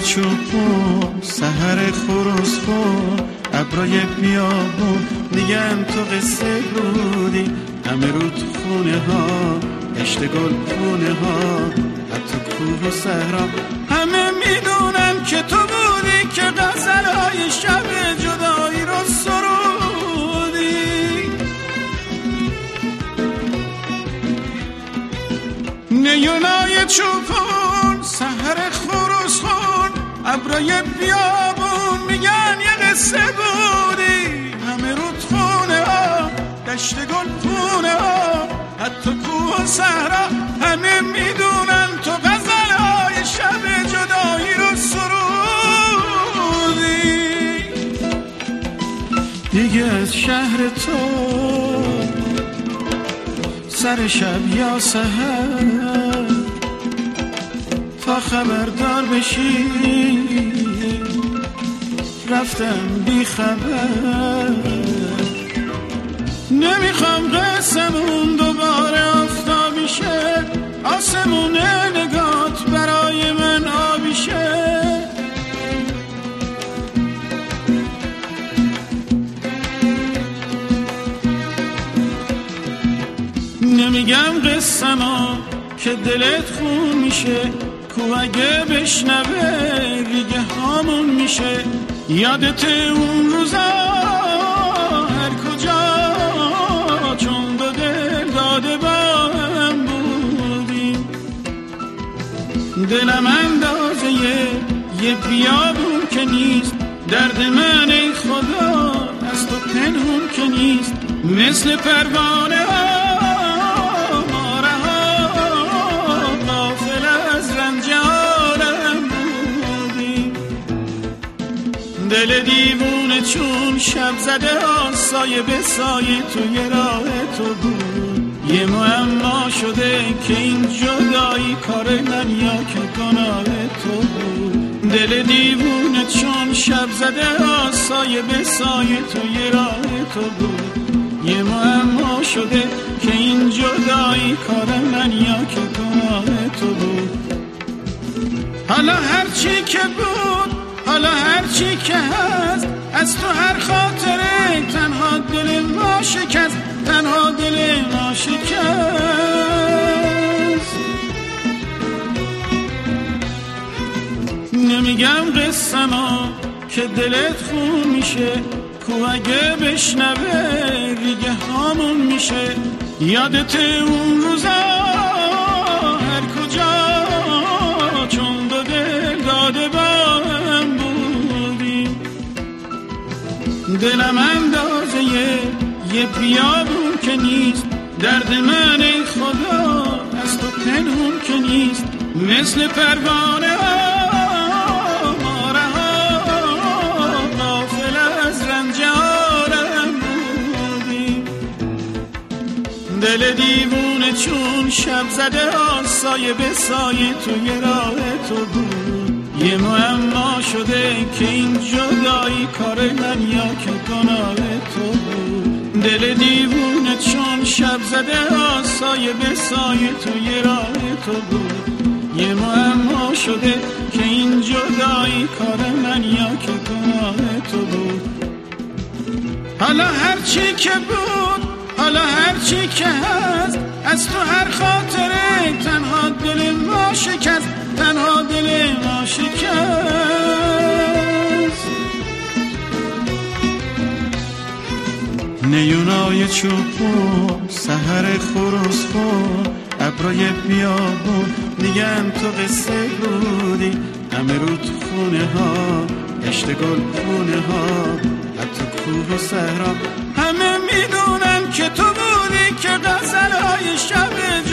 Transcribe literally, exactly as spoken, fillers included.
چوبون، سحر خروس خون، ابرای بیابون میگن تو قصه بودی، همه رو تو خونه ها، گشت گل خونه ها، حتی کوه و صحرا همه میدونن که تو بودی که غزلهای شب جدایی رو سرودی. نیونای چوبون، سحر خروس خون، ابرای بیابون میگن یه قصه بودی، همه رود خونه ها، دشت گل خونه ها، حتی کوه و صحرا همه میدونن تو غزلهای شب جدایی رو سرودی. دیگه از شهر تو سر شب یا سحر تا خبردار بشی رفتم بی خبر. نمیخوام قسمون دوباره آفتابی شه، آسمون نگات برای من آبی شه. نمیگم قسمم که دلت خون میشه، کو اگه بشنوه ریگه هامون میشه. یادت اون روزا هر کجا چون دو دل داده با هم بودیم، دلم اندازه یه بیابون که نیست، درد من ای خدا از تو پنهون که نیست. مثل پروانه ها دل دیوونه چون شب زده ها، سایه به سایه توی راه تو بود. یه معما شده که این جدایی کار من یا که گناه تو بود. دل دیوونه چون شب زده ها، سایه به سایه توی راه تو بود. یه معما شده که این جدایی کار من یا که گناه تو بود. حالا هرچی که بود، حالا هرچی که هست، از تو هر خاطره تنها دل ما شکست، تنها دل ما شکست. نمیگم قصه ما که دلت خون میشه، کو اگه بشنوه ریگه هامون میشه. یادت اون روزا هر کجا چون دو دل داده با دلم اندازه یه بیابون که نیست، درد من ای خدا از تو پنهون که نیست. مثل پروانه ها ماره ها غافل از رنج عالم بودیم. دل دیوونه چون شب زده ها، سایه به سایه توی راه تو بود. یه معما شده که این جدایی کار من یا که گناه تو بود. دل دیوونه چون شب زده ها، سایه به سایه توی راه تو بود. یه معما شده که این جدایی کار من یا که گناه تو بود. حالا هرچی که بود، حالا هرچی که هست، از تو هر خاطره تنها دل ما شکست، تنها دل ما شکست. نیونای چوبون، سحر خروس خون، ابرای بیابون میگن تو قصه بودی، همه رو تو خونه ها، گشت گل خونه ها، حتی کوه و صحرا همه میدونن که تو بودی که غزلهای شب